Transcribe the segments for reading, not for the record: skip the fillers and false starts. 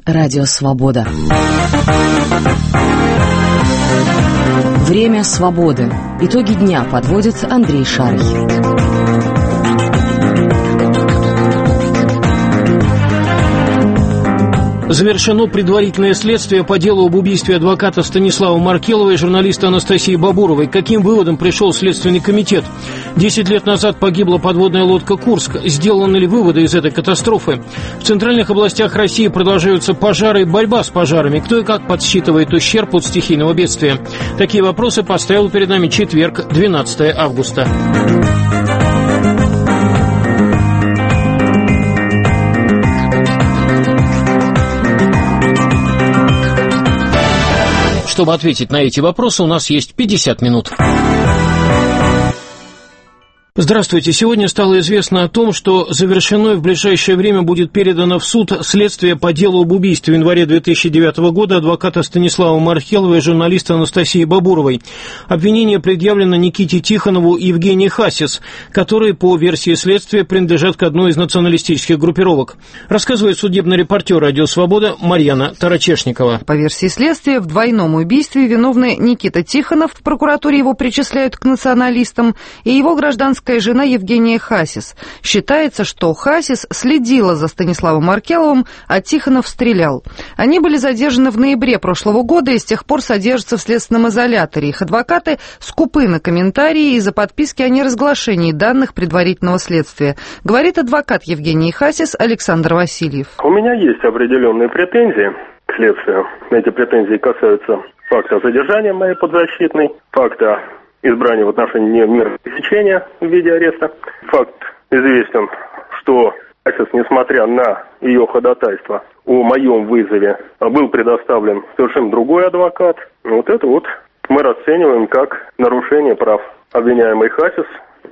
Радио Свобода. Время свободы. Итоги дня подводит Андрей Шарый. Завершено предварительное следствие по делу об убийстве адвоката Станислава Маркелова и журналиста Анастасии Бабуровой. К каким выводам пришел Следственный комитет? 10 лет назад погибла подводная лодка «Курск». Сделаны ли выводы из этой катастрофы? В центральных областях России продолжаются пожары и борьба с пожарами. Кто и как подсчитывает ущерб от стихийного бедствия? Такие вопросы поставил перед нами четверг, 12 августа. Чтобы ответить на эти вопросы, у нас есть 50 минут. Здравствуйте. Сегодня стало известно о том, что завершено и в ближайшее время будет передано в суд следствие по делу об убийстве в январе 2009 года адвоката Станислава Маркелова и журналиста Анастасии Бабуровой. Обвинение предъявлено Никите Тихонову и Евгении Хасис, которые, по версии следствия, принадлежат к одной из националистических группировок. Рассказывает судебный репортер «Радио Свобода» Марьяна Тарачешникова. По версии следствия, в двойном убийстве виновны Никита Тихонов, в прокуратуре его причисляют к националистам, и его гражданская жена Евгения Хасис. Считается, что Хасис следила за Станиславом Маркеловым, а Тихонов стрелял. Они были задержаны в ноябре прошлого года и с тех пор содержатся в следственном изоляторе. Их адвокаты скупы на комментарии из-за подписки о неразглашении данных предварительного следствия. Говорит адвокат Евгении Хасис Александр Васильев. У меня есть определенные претензии к следствию. Эти претензии касаются факта задержания моей подзащитной, факта избрание в отношении нее меры пресечения в виде ареста. Факт известен, что Хасис, несмотря на ее ходатайство о моем вызове, был предоставлен совершенно другой адвокат. Вот это вот мы расцениваем как нарушение прав обвиняемой Хасис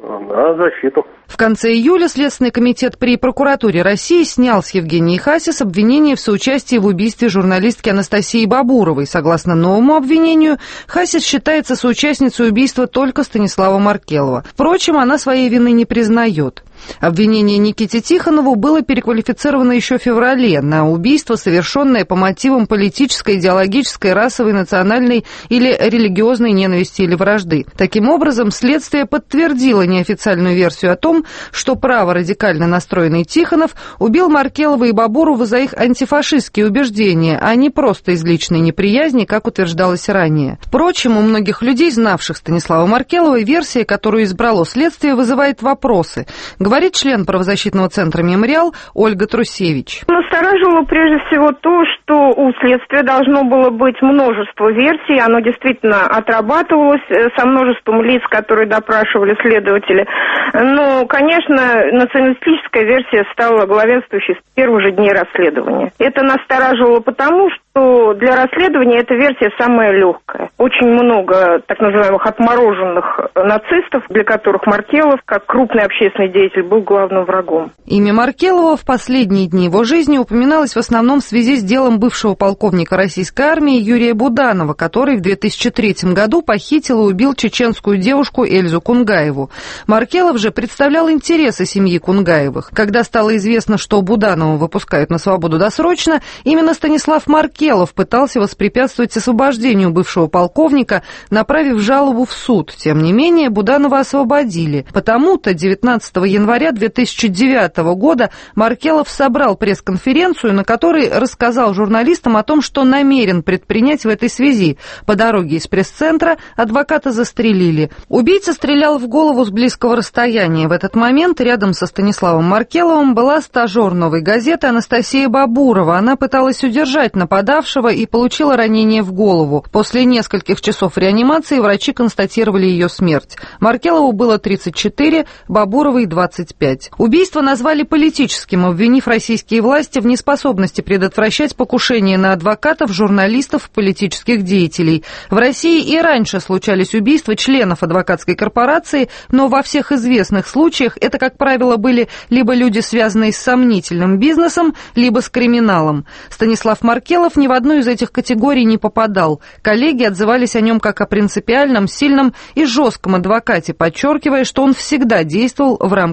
на защиту. В конце июля Следственный комитет при прокуратуре России снял с Евгении Хасис обвинение в соучастии в убийстве журналистки Анастасии Бабуровой. Согласно новому обвинению, Хасис считается соучастницей убийства только Станислава Маркелова. Впрочем, она своей вины не признает. Обвинение Никите Тихонову было переквалифицировано еще в феврале на убийство, совершенное по мотивам политической, идеологической, расовой, национальной или религиозной ненависти или вражды. Таким образом, следствие подтвердило неофициальную версию о том, что праворадикально настроенный Тихонов убил Маркелова и Бабурову за их антифашистские убеждения, а не просто из личной неприязни, как утверждалось ранее. Впрочем, у многих людей, знавших Станислава Маркелова, версия, которую избрало следствие, вызывает вопросы. Говорит член правозащитного центра «Мемориал» Ольга Трусевич. Настораживало прежде всего то, что у следствия должно было быть множество версий. Оно действительно отрабатывалось со множеством лиц, которые допрашивали следователи. Но, конечно, националистическая версия стала главенствующей с первых же дней расследования. Это настораживало потому, что для расследования эта версия самая легкая. Очень много так называемых отмороженных нацистов, для которых Маркелов, как крупный общественный деятель, был главным врагом. Имя Маркелова в последние дни его жизни упоминалось в основном в связи с делом бывшего полковника российской армии Юрия Буданова, который в 2003 году похитил и убил чеченскую девушку Эльзу Кунгаеву. Маркелов же представлял интересы семьи Кунгаевых. Когда стало известно, что Буданова выпускают на свободу досрочно, именно Станислав Маркелов пытался воспрепятствовать освобождению бывшего полковника, направив жалобу в суд. Тем не менее, Буданова освободили. Потому-то 19 января 2009 года Маркелов собрал пресс-конференцию, на которой рассказал журналистам о том, что намерен предпринять в этой связи. По дороге из пресс-центра адвоката застрелили. Убийца стрелял в голову с близкого расстояния. В этот момент рядом со Станиславом Маркеловым была стажер «Новой газеты» Анастасия Бабурова. Она пыталась удержать нападавшего и получила ранение в голову. После нескольких часов реанимации врачи констатировали ее смерть. Маркелову было 34, Бабуровой 25. Убийство назвали политическим, обвинив российские власти в неспособности предотвращать покушения на адвокатов, журналистов, политических деятелей. В России и раньше случались убийства членов адвокатской корпорации, но во всех известных случаях это, как правило, были либо люди, связанные с сомнительным бизнесом, либо с криминалом. Станислав Маркелов ни в одну из этих категорий не попадал. Коллеги отзывались о нем как о принципиальном, сильном и жестком адвокате, подчеркивая, что он всегда действовал в рамках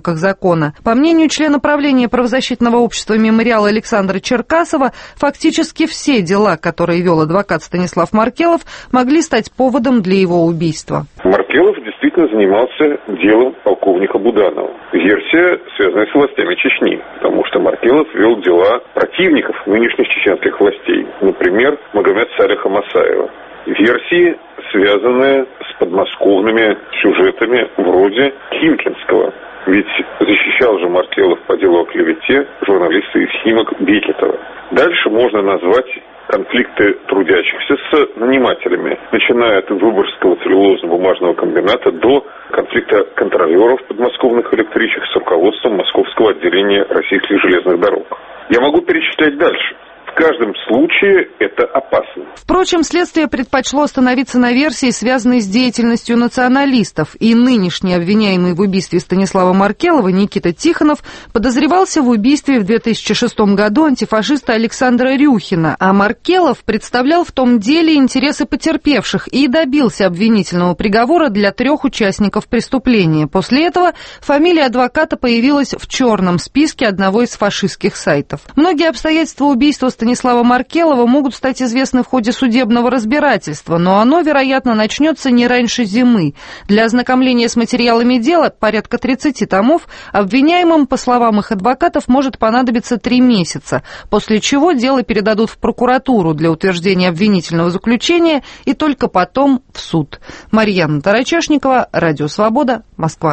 рамках закона. По мнению члена правления правозащитного общества «Мемориал» Александра Черкасова, фактически все дела, которые вел адвокат Станислав Маркелов, могли стать поводом для его убийства. Маркелов действительно занимался делом полковника Буданова. Версия, связанная с властями Чечни, потому что Маркелов вел дела противников нынешних чеченских властей, например, Магомед-Салиха Масаева. Версии, связанные с подмосковными сюжетами вроде Химкинского. Ведь защищал же Маркелов по делу о клевете журналиста из Химок Бекетова. Дальше можно назвать конфликты трудящихся с нанимателями, начиная от Выборгского целлюлозно-бумажного комбината до конфликта контролеров подмосковных электричек с руководством московского отделения российских железных дорог. Я могу перечислять дальше. В каждом случае это опасно. Впрочем, следствие предпочло остановиться на версии, связанной с деятельностью националистов, и нынешний обвиняемый в убийстве Станислава Маркелова Никита Тихонов подозревался в убийстве в 2006 году антифашиста Александра Рюхина, а Маркелов представлял в том деле интересы потерпевших и добился обвинительного приговора для 3 участников преступления. После этого фамилия адвоката появилась в черном списке одного из фашистских сайтов. Многие обстоятельства убийства Станислава Маркелова могут стать известны в ходе судебного разбирательства, но оно, вероятно, начнется не раньше зимы. Для ознакомления с материалами дела, порядка 30 томов, обвиняемым, по словам их адвокатов, может понадобиться 3 месяца, после чего дело передадут в прокуратуру для утверждения обвинительного заключения и только потом в суд. Марьяна Тарачешникова, Радио Свобода, Москва.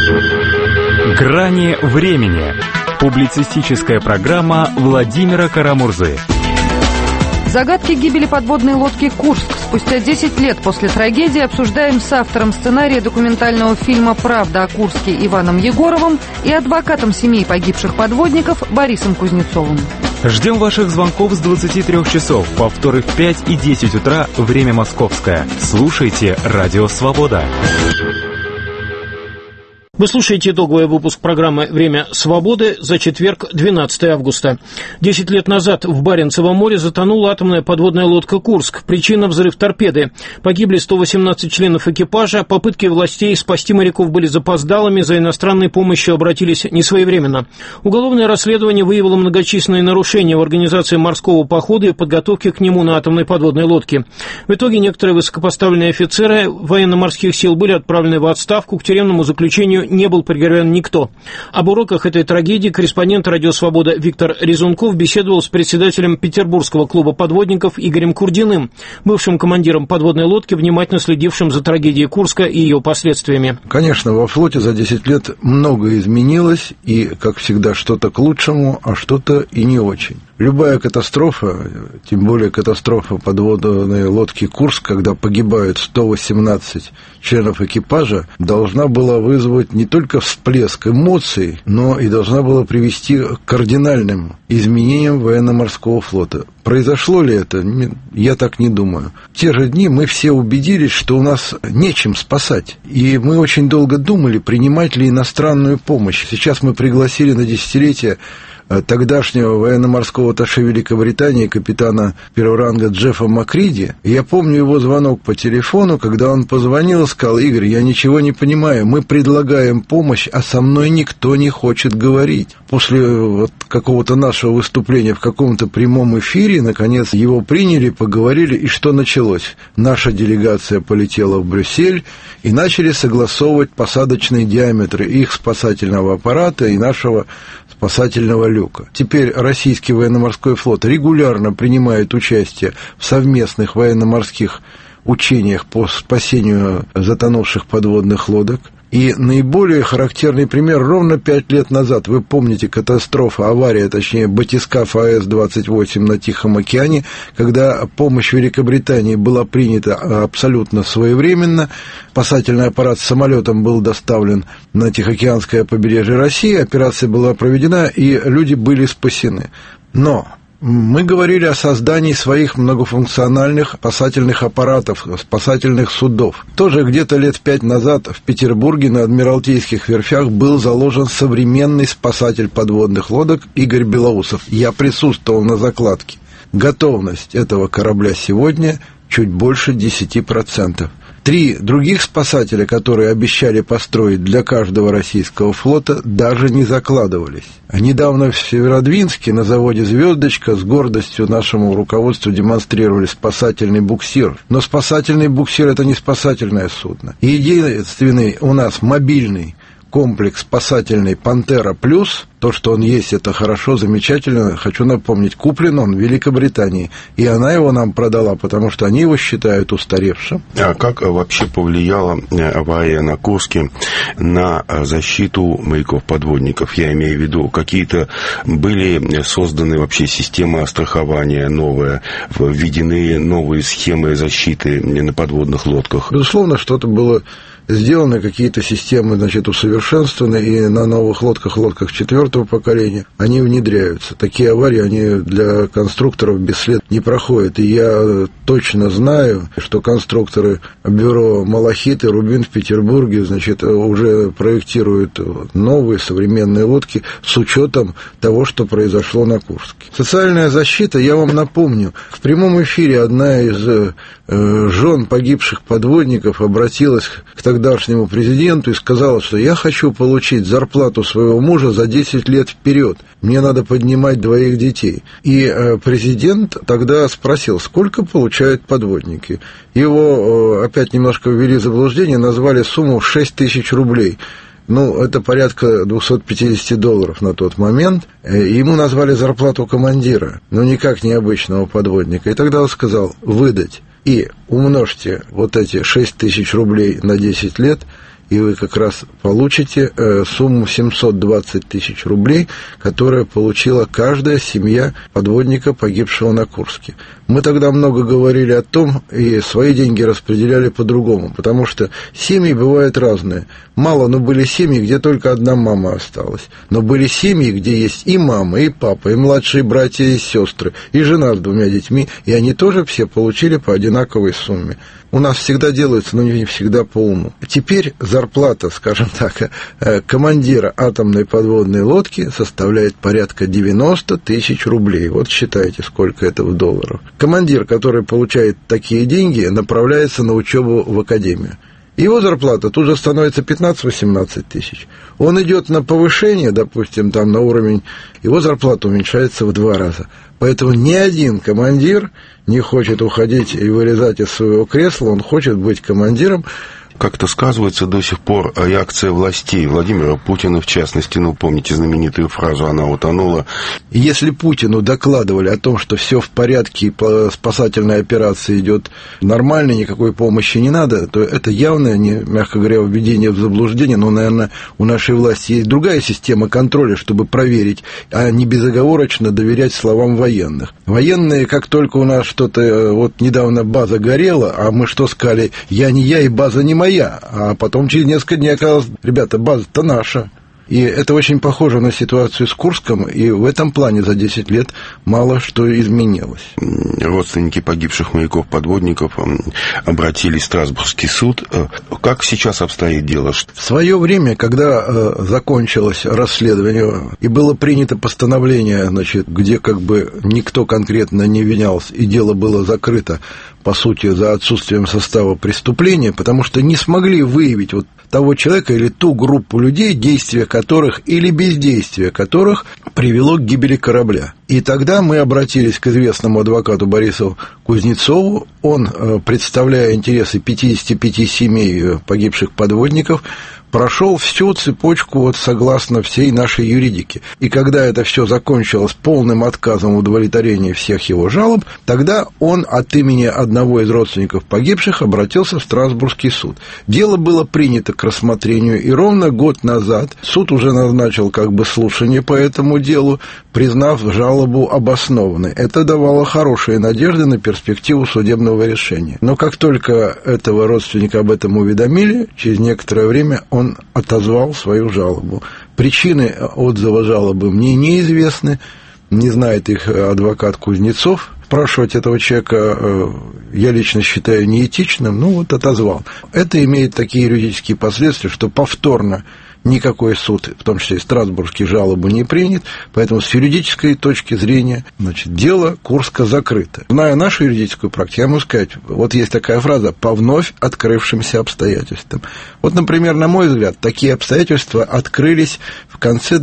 Грани времени. Публицистическая программа Владимира Карамурзы. Загадки гибели подводной лодки «Курск» спустя 10 лет после трагедии обсуждаем с автором сценария документального фильма «Правда о Курске» Иваном Егоровым и адвокатом семей погибших подводников Борисом Кузнецовым. Ждем ваших звонков с 23 часов, повторы в 5 и 10 утра, время московское. Слушайте «Радио Свобода». Вы слушаете итоговый выпуск программы «Время свободы» за четверг, 12 августа. 10 лет назад в Баренцевом море затонула атомная подводная лодка «Курск». Причина – взрыв торпеды. Погибли 118 членов экипажа. Попытки властей спасти моряков были запоздалыми, за иностранной помощью обратились несвоевременно. Уголовное расследование выявило многочисленные нарушения в организации морского похода и подготовке к нему на атомной подводной лодке. В итоге некоторые высокопоставленные офицеры военно-морских сил были отправлены в отставку, к тюремному заключению не был приговорен никто. Об уроках этой трагедии корреспондент «Радио Свобода» Виктор Резунков беседовал с председателем Петербургского клуба подводников Игорем Курдиным, бывшим командиром подводной лодки, внимательно следившим за трагедией Курска и ее последствиями. Конечно, во флоте за 10 лет многое изменилось, и, как всегда, что-то к лучшему, а что-то и не очень. Любая катастрофа, тем более катастрофа подводной лодки «Курск», когда погибают 118 членов экипажа, должна была вызвать не только всплеск эмоций, но и должна была привести к кардинальным изменениям военно-морского флота. Произошло ли это? Я так не думаю. В те же дни мы все убедились, что у нас нечем спасать. И мы очень долго думали, принимать ли иностранную помощь. Сейчас мы пригласили на десятилетие тогдашнего военно-морского атташе Великобритании, капитана первого ранга Джеффа Макриди. И я помню его звонок по телефону, когда он позвонил и сказал: «Игорь, я ничего не понимаю, мы предлагаем помощь, а со мной никто не хочет говорить». После какого-то нашего выступления в каком-то прямом эфире, наконец, его приняли, поговорили, и что началось? Наша делегация полетела в Брюссель, и начали согласовывать посадочные диаметры их спасательного аппарата и нашего спасательного люка. Теперь российский военно-морской флот регулярно принимает участие в совместных военно-морских учениях по спасению затонувших подводных лодок. И наиболее характерный пример: ровно 5 лет назад, вы помните, авария, батискаф АС-28 на Тихом океане, когда помощь Великобритании была принята абсолютно своевременно, спасательный аппарат с самолетом был доставлен на Тихоокеанское побережье России, операция была проведена, и люди были спасены. Но мы говорили о создании своих многофункциональных спасательных аппаратов, спасательных судов. Тоже где-то лет 5 назад в Петербурге на Адмиралтейских верфях был заложен современный спасатель подводных лодок Игорь Белоусов. Я присутствовал на закладке. Готовность этого корабля сегодня чуть больше 10%. 3 других спасателя, которые обещали построить для каждого российского флота, даже не закладывались. Недавно в Северодвинске на заводе «Звездочка» с гордостью нашему руководству демонстрировали спасательный буксир. Но спасательный буксир – это не спасательное судно. Единственный у нас мобильный комплекс спасательный «Пантера Плюс», то, что он есть, это хорошо, замечательно. Хочу напомнить, куплен он в Великобритании, и она его нам продала, потому что они его считают устаревшим. А как вообще повлияла авария на Курске на защиту моряков-подводников? Я имею в виду, какие-то были созданы вообще системы страхования новые, введены новые схемы защиты на подводных лодках? Безусловно, что-то было сделаны, какие-то системы, значит, усовершенствованы, и на новых лодках 4-го поколения они внедряются. Такие аварии, они для конструкторов бесследно не проходят. И я точно знаю, что конструкторы бюро «Малахит» и «Рубин» в Петербурге, значит, уже проектируют новые современные лодки с учетом того, что произошло на Курске. Социальная защита, я вам напомню, в прямом эфире одна из жен погибших подводников обратилась к тогдашнему президенту и сказала, что я хочу получить зарплату своего мужа за 10 лет вперед. Мне надо поднимать 2 детей. И президент тогда спросил, сколько получают подводники. Его опять немножко ввели в заблуждение, назвали сумму 6 тысяч рублей. Ну, это порядка $250 на тот момент. Ему назвали зарплату командира, но никак не обычного подводника. И тогда он сказал, выдать. И умножьте вот эти 6 тысяч рублей на 10 лет, и вы как раз получите сумму 720 тысяч рублей, которую получила каждая семья подводника, погибшего на Курске. Мы тогда много говорили о том, и свои деньги распределяли по-другому, потому что семьи бывают разные. Мало, но были семьи, где только одна мама осталась. Но были семьи, где есть и мама, и папа, и младшие братья, и сестры, и жена с 2 детьми, и они тоже все получили по одинаковой сумме. У нас всегда делается, но не всегда по уму. Теперь зарплата, скажем так, командира атомной подводной лодки составляет порядка 90 тысяч рублей. Вот считайте, сколько это в долларах. Командир, который получает такие деньги, направляется на учебу в академию. Его зарплата тут же становится 15-18 тысяч. Он идет на повышение, допустим, там на уровень, его зарплата уменьшается в 2 раза. Поэтому ни один командир не хочет уходить и вылезать из своего кресла, он хочет быть командиром. Как-то сказывается до сих пор реакция властей, Владимира Путина в частности, ну, помните знаменитую фразу «она утонула». Если Путину докладывали о том, что все в порядке, и спасательная операция идет нормально, никакой помощи не надо, то это явное, мягко говоря, введение в заблуждение, но, наверное, у нашей власти есть другая система контроля, чтобы проверить, а не безоговорочно доверять словам военных. Военные, как только у нас что-то, вот недавно база горела, а мы что сказали, я не я и база не моя, а потом через несколько дней оказалось, ребята, база-то наша. И это очень похоже на ситуацию с Курском, и в этом плане за 10 лет мало что изменилось. Родственники погибших моряков-подводников обратились в Страсбургский суд. Как сейчас обстоит дело? В свое время, когда закончилось расследование и было принято постановление, значит, где как бы никто конкретно не обвинялся, и дело было закрыто, по сути, за отсутствием состава преступления, потому что не смогли выявить вот того человека или ту группу людей, действия которых или бездействие которых привело к гибели корабля. И тогда мы обратились к известному адвокату Борису Кузнецову. Он, представляя интересы 55 семей погибших подводников, прошел всю цепочку вот согласно всей нашей юридике. И когда это все закончилось полным отказом в удовлетворении всех его жалоб, тогда он от имени одного из родственников погибших обратился в Страсбургский суд. Дело было принято к рассмотрению, и ровно год назад суд уже назначил как бы слушание по этому делу, признав жалобу обоснованной. Это давало хорошие надежды на перспективу судебного решения. Но как только этого родственника об этом уведомили, через некоторое время он отозвал свою жалобу. Причины отзыва жалобы мне неизвестны, не знает их адвокат Кузнецов. Спрашивать этого человека я лично считаю неэтичным, ну вот отозвал. Это имеет такие юридические последствия, что повторно никакой суд, в том числе и Страсбургский, жалобы не принят, поэтому с юридической точки зрения, значит, дело Курска закрыто. Зная нашу юридическую практику, я могу сказать, вот есть такая фраза «по вновь открывшимся обстоятельствам». Вот, например, на мой взгляд, такие обстоятельства открылись в конце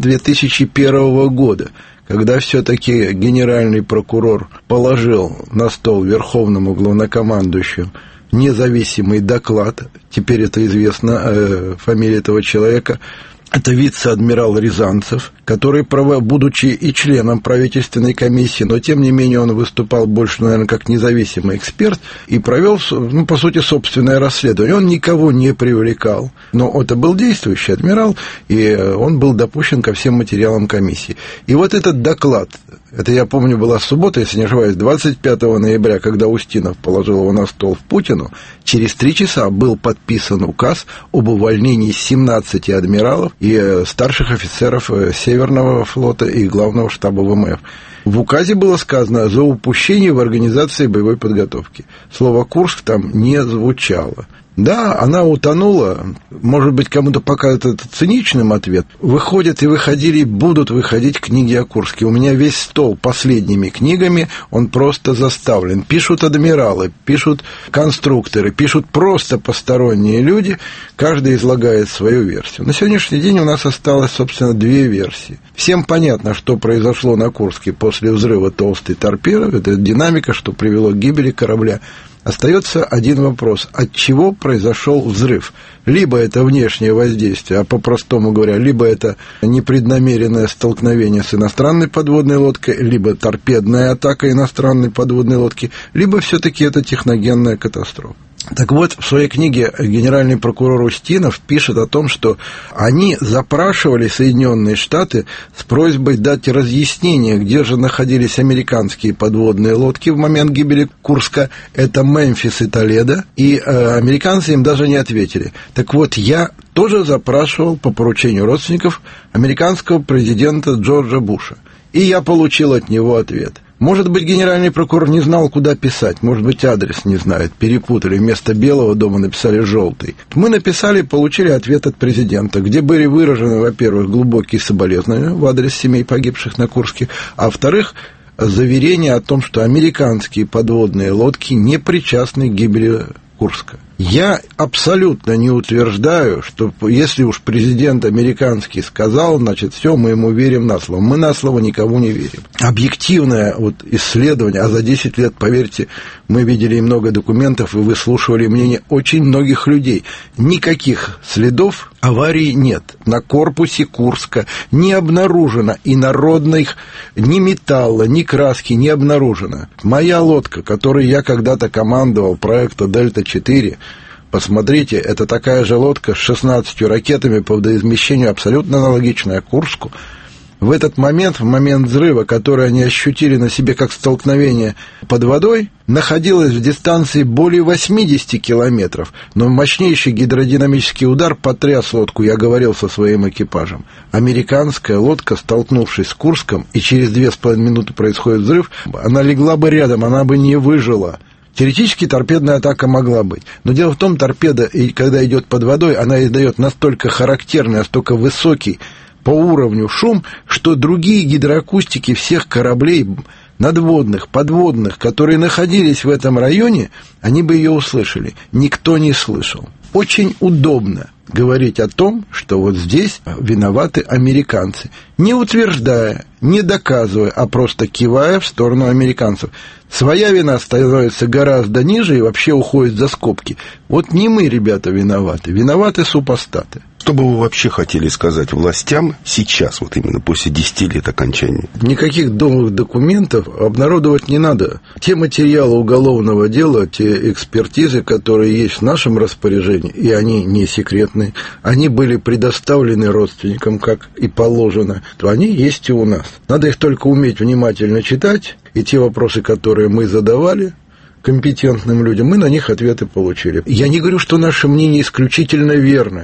2001 года, когда все-таки генеральный прокурор положил на стол верховному главнокомандующему независимый доклад, теперь это известно, фамилия этого человека, это вице-адмирал Рязанцев, который, будучи и членом правительственной комиссии, но тем не менее он выступал больше, наверное, как независимый эксперт и провел, ну, по сути, собственное расследование. Он никого не привлекал, но это был действующий адмирал, и он был допущен ко всем материалам комиссии. И вот этот доклад, это, я помню, была суббота, если не ошибаюсь, 25 ноября, когда Устинов положил его на стол в Путину, через 3 часа был подписан указ об увольнении 17 адмиралов и старших офицеров Северного флота и главного штаба ВМФ. В указе было сказано за упущение в организации боевой подготовки. Слово «Курск» там не звучало. Да, она утонула, может быть, кому-то покажется это циничным ответ. Выходят и выходили, будут выходить книги о Курске. У меня весь стол последними книгами, он просто заставлен. Пишут адмиралы, пишут конструкторы, пишут просто посторонние люди, каждый излагает свою версию. На сегодняшний день у нас осталось, собственно, 2 версии. Всем понятно, что произошло на Курске после взрыва толстой торпеды, это динамика, что привело к гибели корабля. Остается один вопрос. От чего произошел взрыв? Либо это внешнее воздействие, а по-простому говоря, либо это непреднамеренное столкновение с иностранной подводной лодкой, либо торпедная атака иностранной подводной лодки, либо все-таки это техногенная катастрофа. Так вот, в своей книге генеральный прокурор Устинов пишет о том, что они запрашивали Соединенные Штаты с просьбой дать разъяснение, где же находились американские подводные лодки в момент гибели Курска. Это Мемфис и Толедо, и американцы им даже не ответили. Так вот, я тоже запрашивал по поручению родственников американского президента Джорджа Буша, и я получил от него ответ. Может быть, генеральный прокурор не знал, куда писать, может быть, адрес не знает, перепутали, вместо Белого дома написали «Желтый». Мы написали, получили ответ от президента, где были выражены, во-первых, глубокие соболезнования в адрес семей погибших на Курске, а во-вторых, заверение о том, что американские подводные лодки не причастны к гибели Курска. Я абсолютно не утверждаю, что если уж президент американский сказал, значит, все, мы ему верим на слово. Мы на слово никому не верим. Объективное исследование, а за 10 лет, поверьте, мы видели много документов и выслушивали мнение очень многих людей. Никаких следов аварии нет. На корпусе Курска не обнаружено инородных ни металла, ни краски не обнаружено. Моя лодка, которой я когда-то командовал, проекта «Дельта-4», посмотрите, это такая же лодка с 16 ракетами по водоизмещению, абсолютно аналогичная Курску. В этот момент, в момент взрыва, который они ощутили на себе как столкновение под водой, находилась в дистанции более 80 километров, но мощнейший гидродинамический удар потряс лодку, я говорил со своим экипажем. Американская лодка, столкнувшись с Курском, и через 2,5 минуты происходит взрыв, она легла бы рядом, она бы не выжила. Теоретически торпедная атака могла быть. Но дело в том, торпеда, когда идет под водой, она издает настолько характерный, настолько высокий по уровню шум, что другие гидроакустики всех кораблей надводных, подводных, которые находились в этом районе, они бы ее услышали. Никто не слышал. Очень удобно говорить о том, что вот здесь виноваты американцы, не утверждая, не доказывая, а просто кивая в сторону американцев. Своя вина становится гораздо ниже и вообще уходит за скобки. Вот не мы, ребята, виноваты. Виноваты супостаты. Что бы вы вообще хотели сказать властям сейчас, вот именно после 10 лет окончания? Никаких новых документов обнародовать не надо. Те материалы уголовного дела, те экспертизы, которые есть в нашем распоряжении, и они не секретны, они были предоставлены родственникам, как и положено, то они есть и у нас. Надо их только уметь внимательно читать, и те вопросы, которые мы задавали компетентным людям, мы на них ответы получили. Я не говорю, что наше мнение исключительно верное.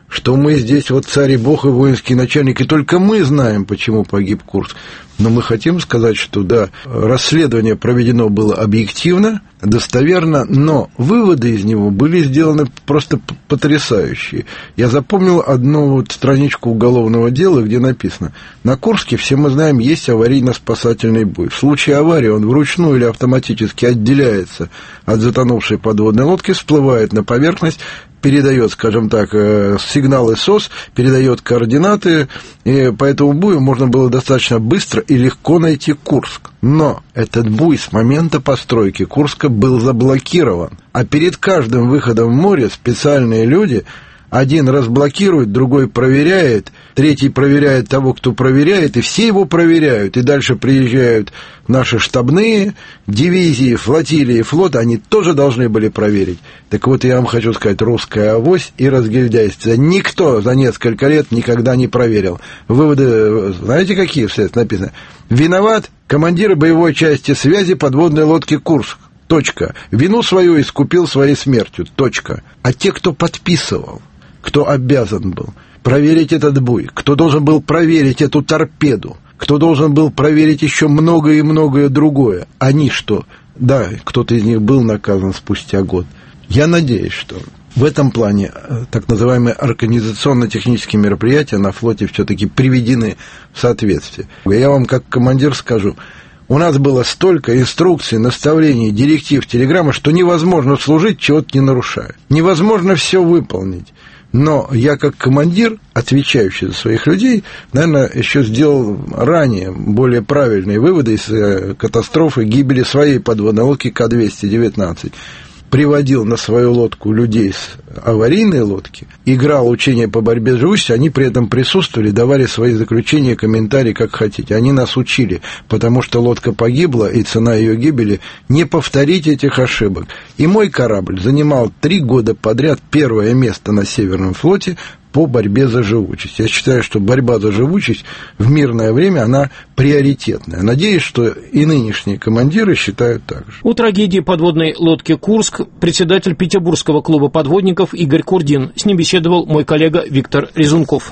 что мы здесь вот царь и бог и воинский начальник, и только мы знаем, почему погиб Курск. Но мы хотим сказать, что да, расследование проведено было объективно, достоверно, но выводы из него были сделаны просто потрясающие. Я запомнил одну вот страничку уголовного дела, где написано: на Курске, все мы знаем, есть аварийно-спасательный буй. В случае аварии он вручную или автоматически отделяется от затонувшей подводной лодки, всплывает на поверхность, передает, скажем так, сигналы СОС, передает координаты, и по этому бую можно было достаточно быстро и легко найти Курск. Но этот буй с момента постройки Курска был заблокирован, а перед каждым выходом в море специальные люди, один разблокирует, другой проверяет, третий проверяет того, кто проверяет, и все его проверяют. И дальше приезжают наши штабные дивизии, флотилии, флота, они тоже должны были проверить. Так вот, я вам хочу сказать, русская авось и разгильдяйство никто за несколько лет никогда не проверил. Выводы, знаете, какие вслед написано? Виноват командир боевой части связи подводной лодки «Курск». Точка. Вину свою искупил своей смертью. Точка. А те, кто подписывал, кто обязан был проверить этот буй, кто должен был проверить эту торпеду, кто должен был проверить еще многое и многое другое, они что? Да, кто-то из них был наказан спустя год. Я надеюсь, что в этом плане так называемые организационно-технические мероприятия на флоте все-таки приведены в соответствие. Я вам как командир скажу, у нас было столько инструкций, наставлений, директив, телеграмма, что невозможно служить, чего-то не нарушая. Невозможно все выполнить. Но я как командир, отвечающий за своих людей, наверное, еще сделал ранее более правильные выводы из катастрофы гибели своей подводной лодки К-219. Приводил на свою лодку людей с аварийной лодки, играл учения по борьбе с живучестью, они при этом присутствовали, давали свои заключения, комментарии, как хотите. Они нас учили, потому что лодка погибла, и цена ее гибели — не повторить этих ошибок. И мой корабль занимал 3 года подряд первое место на Северном флоте по борьбе за живучесть. Я считаю, что борьба за живучесть в мирное время, она приоритетная. Надеюсь, что и нынешние командиры считают так же. О трагедии подводной лодки «Курск» председатель Петербургского клуба подводников Игорь Курдин. С ним беседовал мой коллега Виктор Резунков.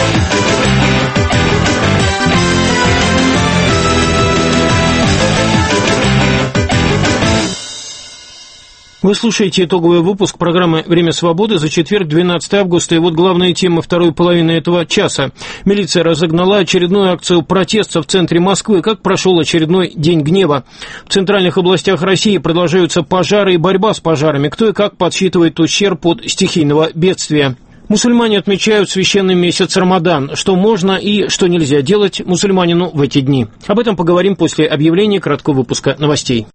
Вы слушаете итоговый выпуск программы «Время свободы» за четверг, 12 августа. И вот главные темы второй половины этого часа. Милиция разогнала очередную акцию протеста в центре Москвы. Как прошел очередной день гнева? В центральных областях России продолжаются пожары и борьба с пожарами. Кто и как подсчитывает ущерб от стихийного бедствия? Мусульмане отмечают священный месяц Рамадан. Что можно и что нельзя делать мусульманину в эти дни? Об этом поговорим после объявления краткого выпуска новостей.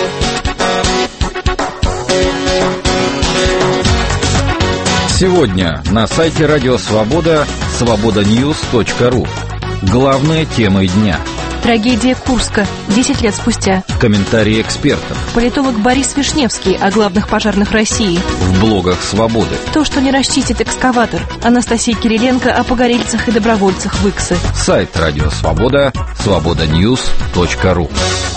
Сегодня на сайте Радио Свобода свободаньюз.ру. Главные темы дня. Трагедия Курска. 10 лет спустя. Комментарии экспертов. Политолог Борис Вишневский о главных пожарных России. В блогах Свободы. То, что не расчистит экскаватор. Анастасия Кириленко о погорельцах и добровольцах Выксы. Сайт Радио Свобода свободаньюз.ру.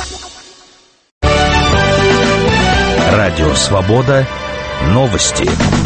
Радио Свобода. Новости.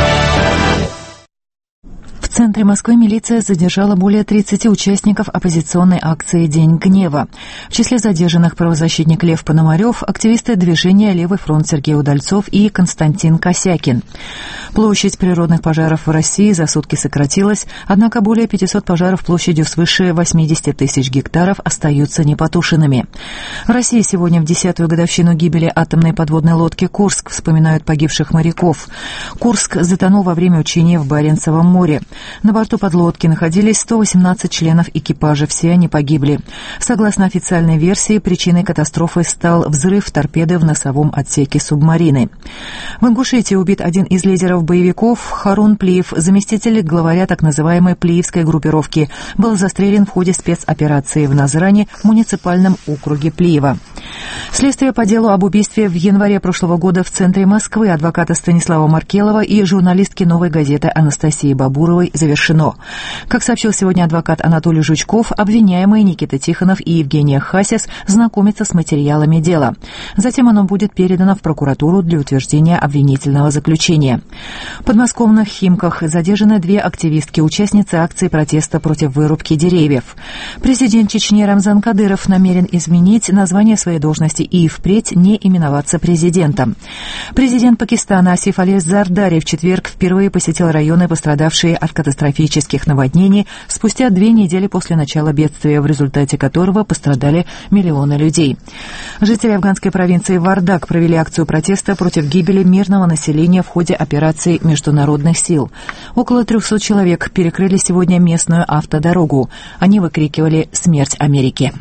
В центре Москвы милиция задержала более 30 участников оппозиционной акции «День гнева». В числе задержанных правозащитник Лев Пономарев, активисты движения «Левый фронт» Сергей Удальцов и Константин Косякин. Площадь природных пожаров в России за сутки сократилась, однако более 500 пожаров площадью свыше 80 тысяч гектаров остаются непотушенными. В России сегодня в 10-ю годовщину гибели атомной подводной лодки «Курск» вспоминают погибших моряков. «Курск» затонул во время учения в Баренцевом море. На борту подлодки находились 118 членов экипажа, все они погибли. Согласно официальной версии, причиной катастрофы стал взрыв торпеды в носовом отсеке субмарины. В Ингушетии убит один из лидеров боевиков Харун Плиев, заместитель главаря так называемой Плиевской группировки, был застрелен в ходе спецоперации в Назране, муниципальном округе Плиева. Следствие по делу об убийстве в январе прошлого года в центре Москвы адвоката Станислава Маркелова и журналистки «Новой газеты» Анастасии Бабуровой завершено. Как сообщил сегодня адвокат Анатолий Жучков, обвиняемые Никита Тихонов и Евгения Хасис знакомятся с материалами дела. Затем оно будет передано в прокуратуру для утверждения обвинительного заключения. В подмосковных Химках задержаны 2 активистки, участницы акции протеста против вырубки деревьев. Президент Чечни Рамзан Кадыров намерен изменить название своей должности и впредь не именоваться президентом. Президент Пакистана Асиф Али Зардари в четверг впервые посетил районы, пострадавшие от катастрофических наводнений, спустя 2 недели после начала бедствия, в результате которого пострадали миллионы людей. Жители афганской провинции Вардак провели акцию протеста против гибели мирного населения в ходе операции международных сил. Около 300 человек перекрыли сегодня местную автодорогу. Они выкрикивали «Смерть Америке».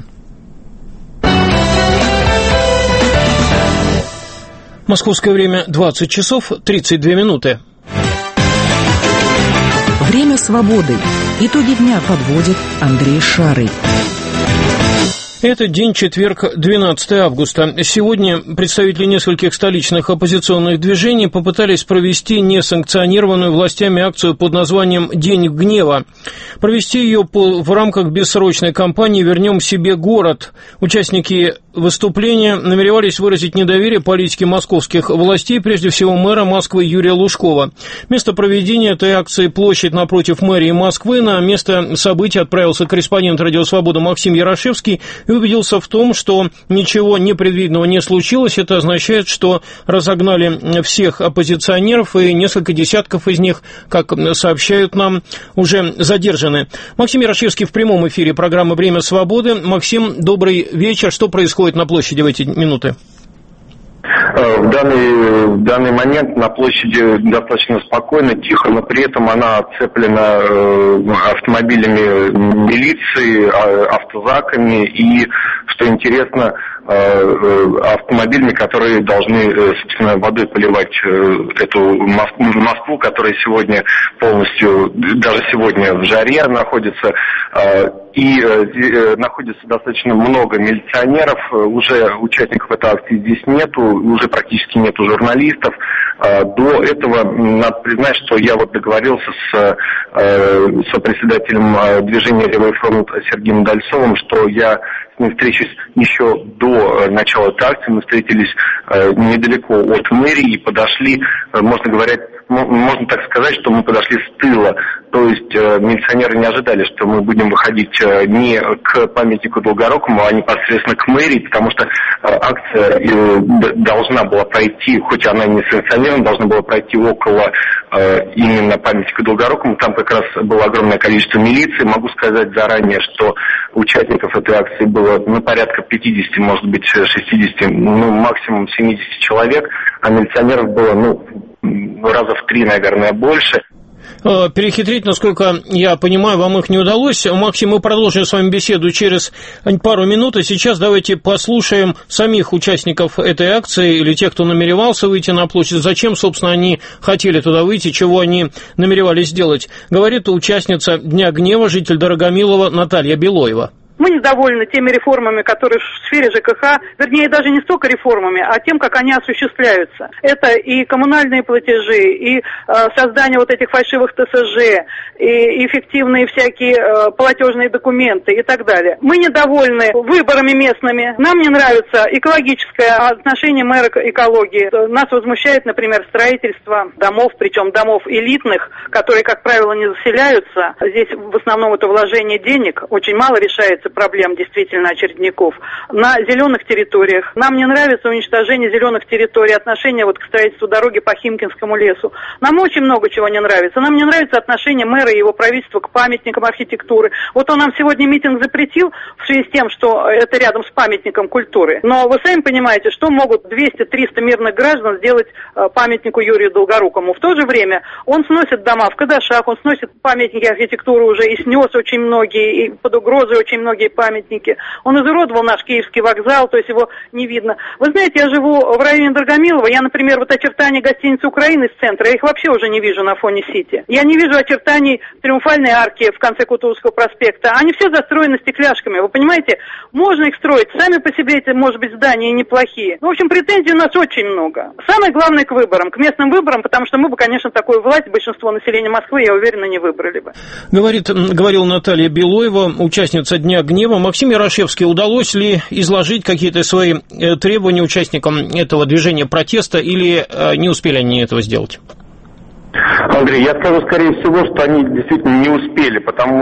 Московское время 20 часов 32 минуты. Время свободы. Итоги дня подводит Андрей Шарый. Это день четверг, 12 августа. Сегодня представители нескольких столичных оппозиционных движений попытались провести несанкционированную властями акцию под названием «День гнева». Провести ее в рамках бессрочной кампании «Вернем себе город». Участники выступления намеревались выразить недоверие политике московских властей, прежде всего мэра Москвы Юрия Лужкова. Место проведения этой акции – площадь напротив мэрии Москвы. На место события отправился корреспондент «Радио Свобода» Максим Ярошевский и убедился в том, что ничего непредвиденного не случилось. Это означает, что разогнали всех оппозиционеров, и несколько десятков из них, как сообщают нам, уже задержаны. Максим Ярошевский в прямом эфире программы «Время свободы». Максим, добрый вечер. Что происходит на площади в эти минуты? В данный момент на площади достаточно спокойно, тихо, но при этом она оцеплена автомобилями милиции, автозаками и, что интересно, автомобилями, которые должны, собственно, водой поливать эту Москву, которая сегодня полностью, даже сегодня в жаре находится, и находится достаточно много милиционеров, уже участников этой акции здесь нету, уже практически нету журналистов. До этого надо признать, что я вот договорился с председателем движения «Левый фронт» Сергеем Дальцовым, что я с ним встречусь еще до начала этой акции. Мы встретились недалеко от мэрии и подошли, можно так сказать, что мы подошли с тыла. То есть милиционеры не ожидали, что мы будем выходить не к памятнику Долгорукому, а непосредственно к мэрии, потому что акция должна была пройти, хоть она не санкционирована, должна была пройти около именно памятника Долгорукому. Там как раз было огромное количество милиции. Могу сказать заранее, что участников этой акции было порядка 50, может быть 60, максимум 70 человек, а милиционеров было раза в 3, наверное, больше. Перехитрить, насколько я понимаю, вам их не удалось. Максим, мы продолжим с вами беседу через пару минут. А сейчас давайте послушаем самих участников этой акции или тех, кто намеревался выйти на площадь. Зачем, собственно, они хотели туда выйти, чего они намеревались сделать. Говорит участница Дня гнева, житель Дорогомилова Наталья Белоева. Мы недовольны теми реформами, которые в сфере ЖКХ, вернее, даже не столько реформами, а тем, как они осуществляются. Это и коммунальные платежи, и создание вот этих фальшивых ТСЖ, и эффективные всякие платежные документы и так далее. Мы недовольны выборами местными. Нам не нравится экологическое отношение мэра к экологии. Нас возмущает, например, строительство домов, причем домов элитных, которые, как правило, не заселяются. Здесь в основном это вложение денег, очень мало решается проблем действительно очередников. На зеленых территориях. Нам не нравится уничтожение зеленых территорий, отношение к строительству дороги по Химкинскому лесу. Нам очень много чего не нравится. Нам не нравится отношение мэра и его правительства к памятникам архитектуры. Вот он нам сегодня митинг запретил в связи с тем, что это рядом с памятником культуры. Но вы сами понимаете, что могут 200-300 мирных граждан сделать памятнику Юрию Долгорукому. В то же время он сносит дома в Кадашах, он сносит памятники архитектуры уже и снес очень многие, и под угрозой очень многие многие памятники. Он изуродовал наш Киевский вокзал, то есть его не видно. Вы знаете, я живу в районе Драгомилова, я, например, вот очертания гостиницы «Украины» с центра, я их вообще уже не вижу на фоне Сити. Я не вижу очертаний Триумфальной арки в конце Кутузовского проспекта. Они все застроены стекляшками, вы понимаете? Можно их строить, сами по себе эти, может быть, здания неплохие. В общем, претензий у нас очень много. Самое главное к выборам, к местным выборам, потому что мы бы, конечно, такую власть большинство населения Москвы, я уверена, не выбрали бы. Говорила Наталья Белоева, участница Дня гнева. Максим Ярошевский, удалось ли изложить какие-то свои требования участникам этого движения протеста или не успели они этого сделать? Андрей, я скажу, скорее всего, что они действительно не успели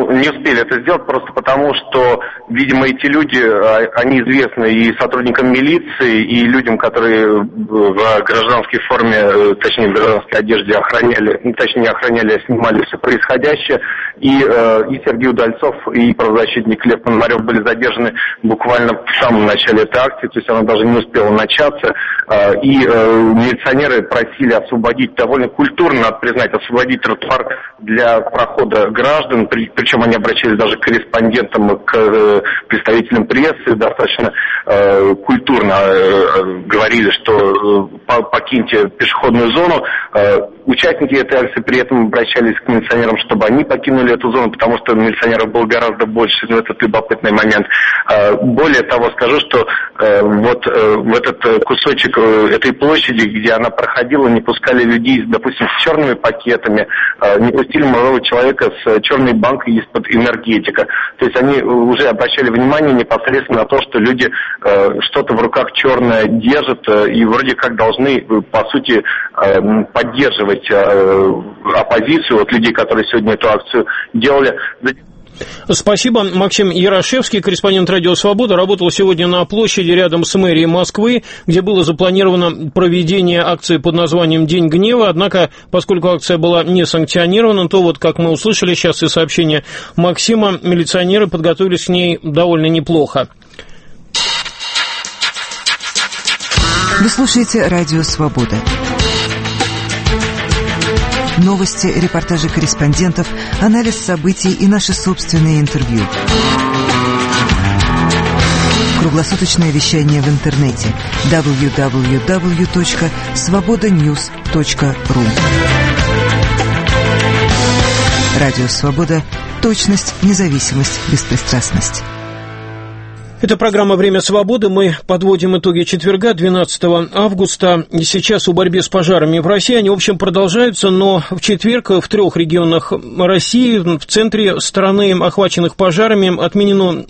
это сделать, просто потому, что, видимо, эти люди, они известны и сотрудникам милиции, и людям, которые в гражданской форме, точнее, в гражданской одежде охраняли, снимали все происходящее, и Сергей Удальцов, и правозащитник Лев Пономарев были задержаны буквально в самом начале этой акции, то есть она даже не успела начаться, и милиционеры просили освободить довольно культурно, надо признать, освободить тротуар для прохода граждан, причем они обращались даже к корреспондентам, к представителям прессы, достаточно культурно говорили, что покиньте пешеходную зону. Участники этой акции при этом обращались к милиционерам, чтобы они покинули эту зону, потому что милиционеров было гораздо больше, но этот любопытный момент. Более того, скажу, что вот в этот кусочек этой площади, где она проходила, не пускали людей, допустим, с черными пакетами, не пустили молодого человека с черной банкой из-под энергетика. То есть они уже обращали внимание непосредственно на то, что люди что-то в руках черное держат и вроде как должны, по сути, поддерживать оппозицию, вот людей, которые сегодня эту акцию делали. Спасибо. Максим Ярошевский, корреспондент «Радио Свобода», работал сегодня на площади рядом с мэрией Москвы, где было запланировано проведение акции под названием «День гнева». Однако, поскольку акция была не санкционирована, то вот, как мы услышали сейчас из сообщения Максима, милиционеры подготовились к ней довольно неплохо. Вы слушаете «Радио Свобода». Новости, репортажи корреспондентов, анализ событий и наши собственные интервью. Круглосуточное вещание в интернете www.svobodanews.ru. Радио Свобода. Точность, независимость, беспристрастность. Это программа «Время свободы». Мы подводим итоги четверга, 12 августа. И сейчас о борьбе с пожарами в России. Они, в общем, продолжаются, но в четверг в 3 регионах России, в центре страны, охваченных пожарами, отменено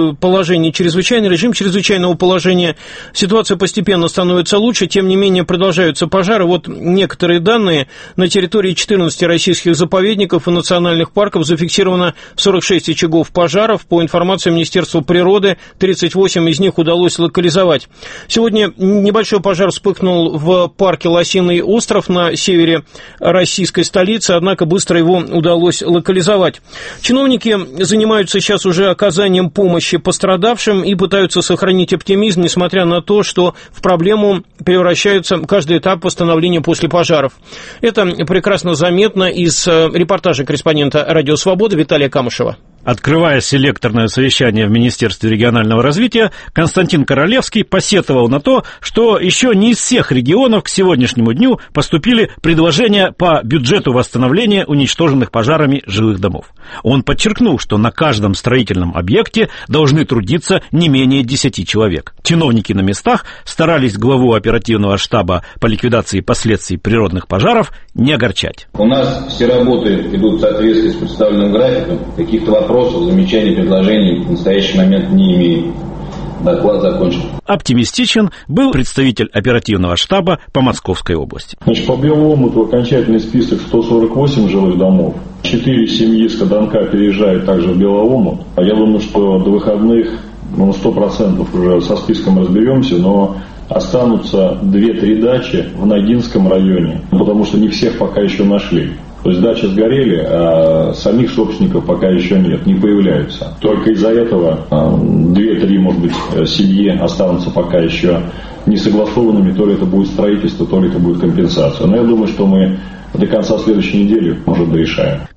режим чрезвычайного положения. Ситуация постепенно становится лучше, тем не менее продолжаются пожары. Вот некоторые данные. На территории 14 российских заповедников и национальных парков зафиксировано 46 очагов пожаров. По информации Министерства природы, 38 из них удалось локализовать. Сегодня небольшой пожар вспыхнул в парке Лосиный остров на севере российской столицы, однако быстро его удалось локализовать. Чиновники занимаются сейчас уже оказанием помощи пострадавшим и пытаются сохранить оптимизм, несмотря на то, что в проблему превращается каждый этап восстановления после пожаров. Это прекрасно заметно из репортажа корреспондента «Радио Свобода» Виталия Камышева. Открывая селекторное совещание в Министерстве регионального развития, Константин Королевский посетовал на то, что еще не из всех регионов к сегодняшнему дню поступили предложения по бюджету восстановления уничтоженных пожарами жилых домов. Он подчеркнул, что на каждом строительном объекте должны трудиться не менее 10 человек. Чиновники на местах старались главу оперативного штаба по ликвидации последствий природных пожаров не огорчать. У нас все работы идут в соответствии с представленным графиком. Каких-то вопросов, замечаний, предложений в настоящий момент не имеем. Доклад закончен. Оптимистичен был представитель оперативного штаба по Московской области. Значит, по Белоомуту окончательный список 148 жилых домов. 4 семьи с Каданка переезжают также в Белоомут. Я думаю, что до выходных 100% уже со списком разберемся, но останутся 2-3 дачи в Ногинском районе, потому что не всех пока еще нашли. То есть дачи сгорели, а самих собственников пока еще нет, не появляются. Только из-за этого 2-3, может быть, семьи останутся пока еще не согласованными, то ли это будет строительство, то ли это будет компенсация. Но я думаю, что мы до конца следующей недели, может, дорешаем.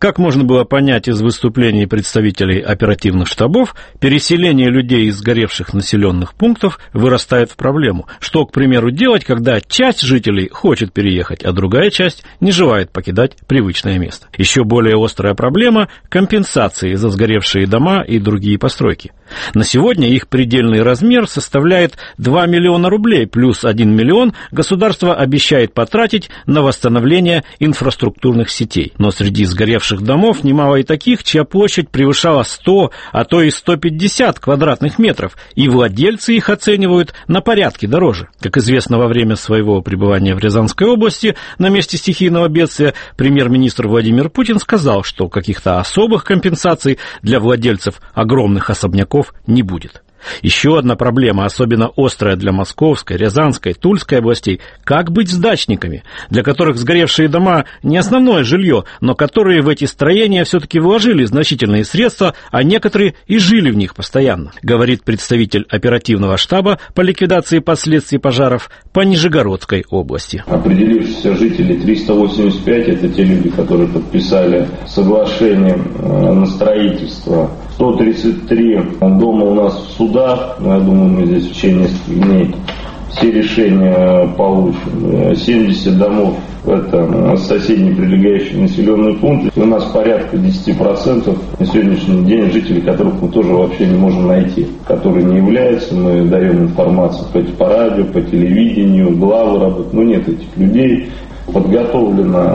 Как можно было понять из выступлений представителей оперативных штабов, переселение людей из сгоревших населенных пунктов вырастает в проблему. Что, к примеру, делать, когда часть жителей хочет переехать, а другая часть не желает покидать привычное место? Еще более острая проблема – компенсации за сгоревшие дома и другие постройки. На сегодня их предельный размер составляет 2 миллиона рублей, плюс 1 миллион государство обещает потратить на восстановление инфраструктурных сетей. Но среди сгоревших домов немало и таких, чья площадь превышала 100, а то и 150 квадратных метров, и владельцы их оценивают на порядки дороже. Как известно, во время своего пребывания в Рязанской области на месте стихийного бедствия премьер-министр Владимир Путин сказал, что каких-то особых компенсаций для владельцев огромных особняков не будет. Еще одна проблема, особенно острая для Московской, Рязанской, Тульской областей – как быть с дачниками, для которых сгоревшие дома не основное жилье, но которые в эти строения все-таки вложили значительные средства, а некоторые и жили в них постоянно, говорит представитель оперативного штаба по ликвидации последствий пожаров по Нижегородской области. Определившиеся жители 385 – это те люди, которые подписали соглашение на строительство. 133 дома у нас в судах, я думаю, мы здесь в течение нескольких дней все решения получим. 70 домов – это соседние прилегающие населенные пункты. И у нас порядка 10% на сегодняшний день жителей, которых мы тоже вообще не можем найти, которые не являются. Мы даем информацию по радио, по телевидению, главы работают, но нет этих людей. Подготовлено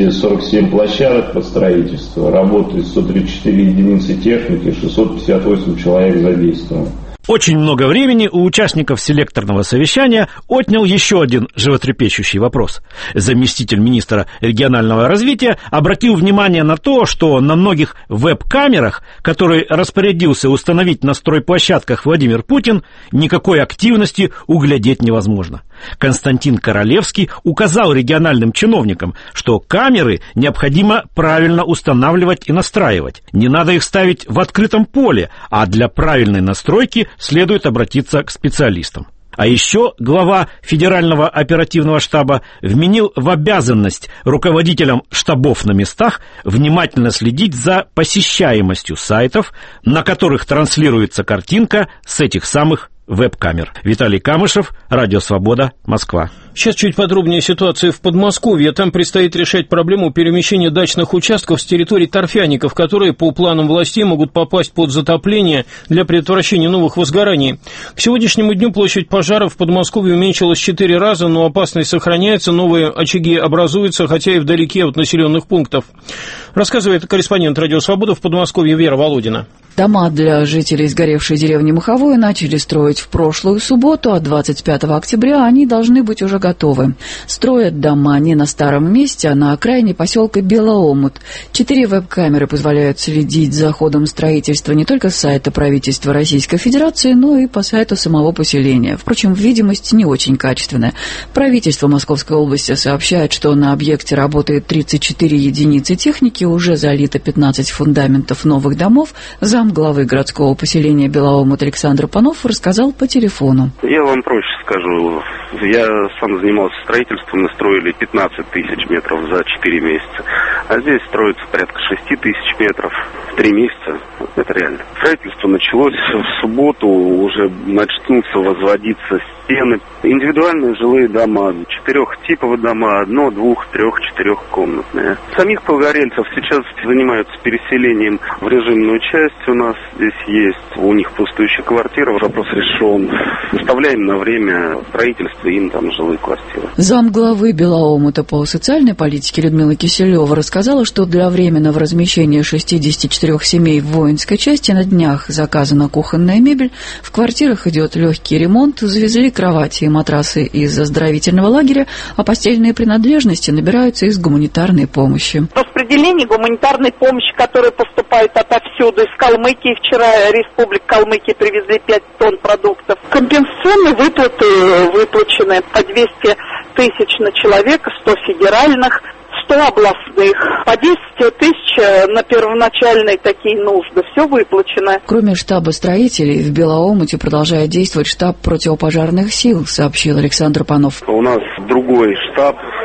247 площадок под строительство, работает 134 единицы техники, 658 человек задействовано. Очень много времени у участников селекторного совещания отнял еще один животрепещущий вопрос. Заместитель министра регионального развития обратил внимание на то, что на многих веб-камерах, которые распорядился установить на стройплощадках Владимир Путин, никакой активности углядеть невозможно. Константин Королевский указал региональным чиновникам, что камеры необходимо правильно устанавливать и настраивать. Не надо их ставить в открытом поле, а для правильной настройки следует обратиться к специалистам. А еще глава Федерального оперативного штаба вменил в обязанность руководителям штабов на местах внимательно следить за посещаемостью сайтов, на которых транслируется картинка с этих самых веб-камер. Виталий Камышев, Радио Свобода, Москва. Сейчас чуть подробнее ситуация в Подмосковье. Там предстоит решать проблему перемещения дачных участков с территорий торфяников, которые по планам властей могут попасть под затопление для предотвращения новых возгораний. К сегодняшнему дню площадь пожаров в Подмосковье уменьшилась 4 раза, но опасность сохраняется, новые очаги образуются, хотя и вдалеке от населенных пунктов. Рассказывает корреспондент Радио Свобода в Подмосковье Вера Володина. Дома для жителей сгоревшей деревни Маховое начали строить в прошлую субботу, а 25 октября они должны быть уже готовы. Строят дома не на старом месте, а на окраине поселка Белоомут. 4 веб-камеры позволяют следить за ходом строительства не только с сайта правительства Российской Федерации, но и по сайту самого поселения. Впрочем, видимость не очень качественная. Правительство Московской области сообщает, что на объекте работает 34 единицы техники, уже залито 15 фундаментов новых домов. Замглавы городского поселения Белоомут Александр Панов рассказал по телефону. Я вам проще скажу. Я сам занимался строительством, мы строили 15 тысяч метров за 4 месяца. А здесь строится порядка 6 тысяч метров в 3 месяца. Это реально. Строительство началось в субботу, уже начнутся возводиться стены. Индивидуальные жилые дома, 4-типовые дома, 1-, 2-, 3-, 4-комнатные. Самих погорельцев сейчас занимаются переселением в режимную часть. У нас здесь есть у них пустующая квартира, вопрос решен. Оставляем на время строительства им там жилые квартиры. Замглавы Белоомута по социальной политике Людмила Киселева рассказала, что для временного размещения 64 семей в воинской части на днях заказана кухонная мебель, в квартирах идет легкий ремонт, завезли кровати и матрасы из оздоровительного лагеря, а постельные принадлежности набираются из гуманитарной помощи. Распределение гуманитарной помощи, которая поступает отовсюду. Из Калмыкии вчера Республика Калмыкия привезли 5 тонн продуктов. Компенсационные выплаты выплачены по 200 тысяч на человека, 100 федеральных, 100 областных, по 10 тысяч на первоначальные такие нужды. Все выплачено. Кроме штаба строителей, в Белоомуте продолжает действовать штаб противопожарных сил, сообщил Александр Панов. У нас другой штаб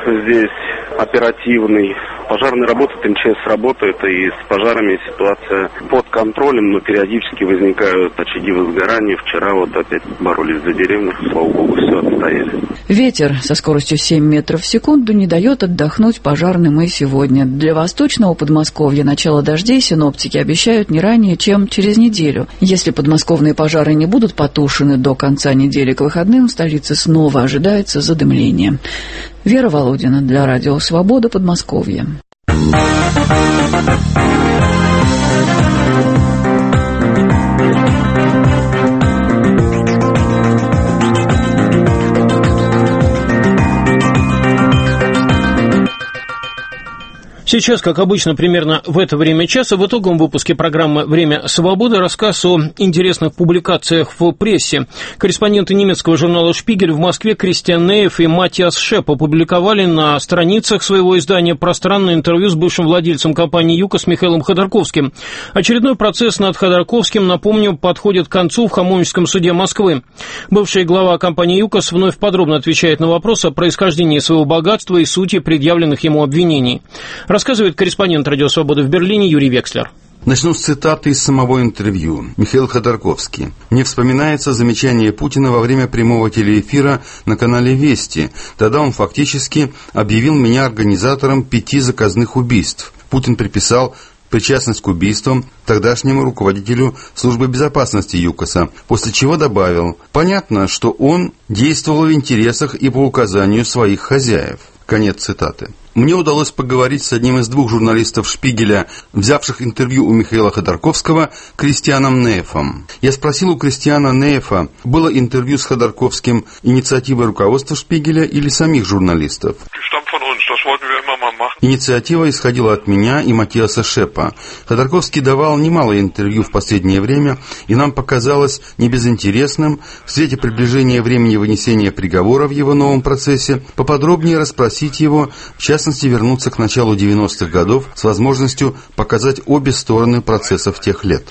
здесь оперативный. Пожарные работают, МЧС работает, и с пожарами ситуация под контролем, но периодически возникают очаги возгорания. Вчера вот опять боролись за деревню, слава богу, все отстояли. Ветер со скоростью 7 метров в секунду не дает отдохнуть пожарным и сегодня. Для восточного Подмосковья начало дождей синоптики обещают не ранее, чем через неделю. Если подмосковные пожары не будут потушены до конца недели, к выходным в столице снова ожидается задымление. Вера Володина для Радио Свобода, Подмосковье. Сейчас, как обычно, примерно в это время часа в итоговом выпуске программы «Время свободы» рассказ о интересных публикациях в прессе. Корреспонденты немецкого журнала «Шпигель» в Москве Кристиан Нейф и Матиас Шеп опубликовали на страницах своего издания пространное интервью с бывшим владельцем компании «ЮКОС» Михаилом Ходорковским. Очередной процесс над Ходорковским, напомню, подходит к концу в Хамовническом суде Москвы. Бывший глава компании «ЮКОС» вновь подробно отвечает на вопрос о происхождении своего богатства и сути предъявленных ему обвинений. Рассказывает корреспондент «Радио Свобода» в Берлине Юрий Векслер. Начну с цитаты из самого интервью. Михаил Ходорковский. «Мне вспоминается замечание Путина во время прямого телеэфира на канале «Вести». Тогда он фактически объявил меня организатором 5 заказных убийств. Путин приписал причастность к убийствам тогдашнему руководителю службы безопасности ЮКОСа, после чего добавил: понятно, что он действовал в интересах и по указанию своих хозяев». Конец цитаты. Мне удалось поговорить с одним из 2 журналистов «Шпигеля», взявших интервью у Михаила Ходорковского, Кристианом Нейфом. Я спросил у Кристиана Нейфа, было интервью с Ходорковским инициативой руководства «Шпигеля» или самих журналистов. Инициатива исходила от меня и Матиаса Шепа. Ходорковский давал немало интервью в последнее время, и нам показалось небезынтересным в свете приближения времени вынесения приговора в его новом процессе поподробнее расспросить его, в частности вернуться к началу 90-х годов с возможностью показать обе стороны процессов тех лет.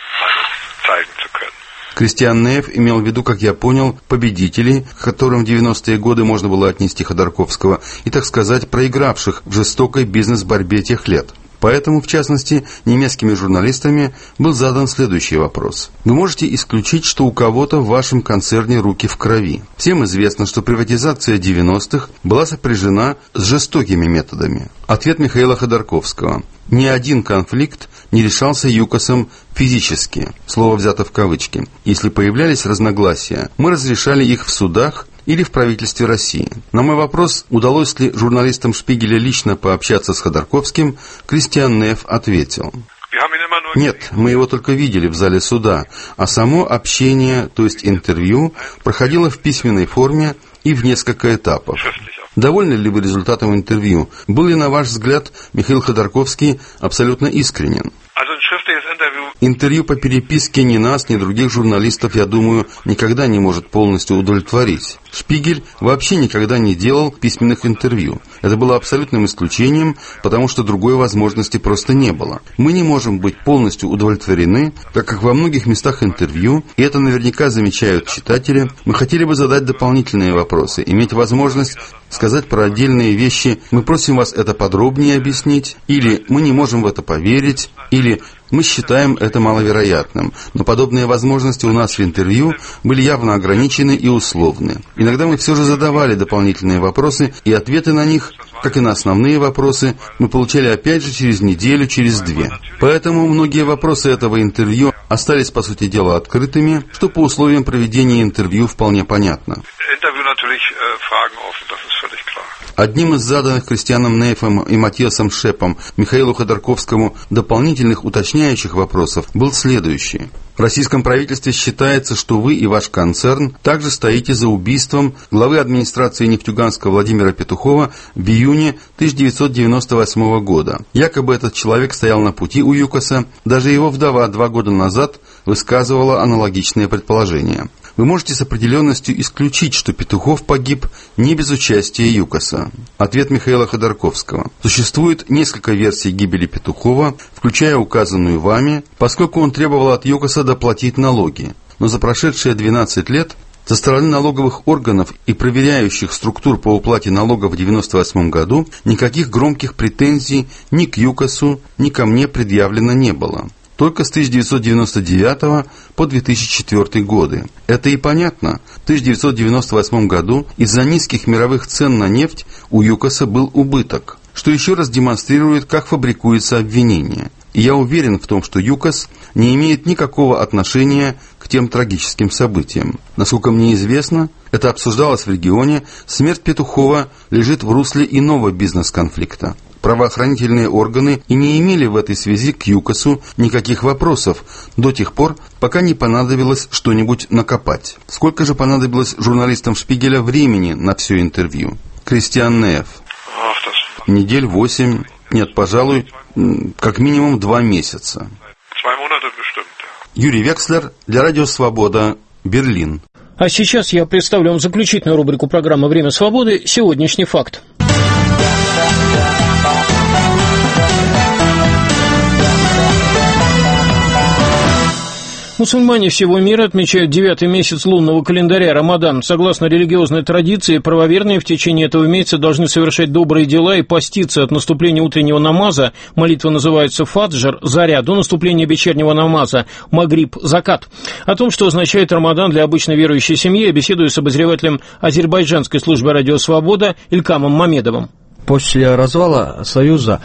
Кристиан Нейф имел в виду, как я понял, победителей, к которым в 90-е годы можно было отнести Ходорковского, и, так сказать, проигравших в жестокой бизнес-борьбе тех лет. Поэтому, в частности, немецкими журналистами был задан следующий вопрос. Вы можете исключить, что у кого-то в вашем концерне руки в крови? Всем известно, что приватизация 90-х была сопряжена с жестокими методами. Ответ Михаила Ходорковского. Ни один конфликт не решался ЮКОСом физически, слово взято в кавычки. Если появлялись разногласия, мы разрешали их в судах или в правительстве России. На мой вопрос, удалось ли журналистам «Шпигеля» лично пообщаться с Ходорковским, Кристиан Нейф ответил: нет, мы его только видели в зале суда, а само общение, то есть интервью, проходило в письменной форме и в несколько этапов. Довольны ли вы результатом интервью? Был ли, на ваш взгляд, Михаил Ходорковский абсолютно искренен? Интервью по переписке ни нас, ни других журналистов, я думаю, никогда не может полностью удовлетворить. «Шпигель» вообще никогда не делал письменных интервью. Это было абсолютным исключением, потому что другой возможности просто не было. Мы не можем быть полностью удовлетворены, так как во многих местах интервью, и это наверняка замечают читатели, мы хотели бы задать дополнительные вопросы, иметь возможность сказать про отдельные вещи. Мы просим вас это подробнее объяснить, или мы не можем в это поверить, или мы считаем это маловероятным. Но подобные возможности у нас в интервью были явно ограничены и условны. Иногда мы все же задавали дополнительные вопросы, и ответы на них, как и на основные вопросы, мы получали опять же через неделю, через 2. Поэтому многие вопросы этого интервью остались, по сути дела, открытыми, что по условиям проведения интервью вполне понятно. Одним из заданных Кристианом Нейфом и Матиасом Шепом Михаилу Ходорковскому дополнительных уточняющих вопросов был следующий. В российском правительстве считается, что вы и ваш концерн также стоите за убийством главы администрации Нефтьюганска Владимира Петухова в июне 1998 года. Якобы этот человек стоял на пути у ЮКОСа, даже его вдова 2 года назад высказывала аналогичные предположения. Вы можете с определенностью исключить, что Петухов погиб не без участия ЮКОСа. Ответ Михаила Ходорковского. Существует несколько версий гибели Петухова, включая указанную вами, поскольку он требовал от ЮКОСа доплатить налоги. Но за прошедшие 12 лет Со стороны налоговых органов и проверяющих структур по уплате налогов в 1998 году никаких громких претензий ни к ЮКОСу, ни ко мне предъявлено не было. Только с 1999 по 2004 годы. Это и понятно. В 1998 году из-за низких мировых цен на нефть у ЮКОСа был убыток, что еще раз демонстрирует, как фабрикуется обвинение. И я уверен в том, что ЮКОС не имеет никакого отношения к тем трагическим событиям. Насколько мне известно, это обсуждалось в регионе, смерть Петухова лежит в русле иного бизнес-конфликта. Правоохранительные органы и не имели в этой связи к ЮКОСу никаких вопросов до тех пор, пока не понадобилось что-нибудь накопать. Сколько же понадобилось журналистам «Шпигеля» времени на все интервью? Кристиан Неев. Недель 8, нет, пожалуй, как минимум 2 месяца. Юрий Векслер для Радио Свобода, Берлин. А сейчас я представлю вам заключительную рубрику программы «Время свободы. Сегодняшний факт». Мусульмане всего мира отмечают 9-й месяц лунного календаря Рамадан. Согласно религиозной традиции, правоверные в течение этого месяца должны совершать добрые дела и поститься от наступления утреннего намаза, молитва называется фаджр, заря, до наступления вечернего намаза, магриб, закат. О том, что означает Рамадан для обычной верующей семьи, я беседую с обозревателем азербайджанской службы «Радио Свобода» Илькамом Мамедовым. После развала Союза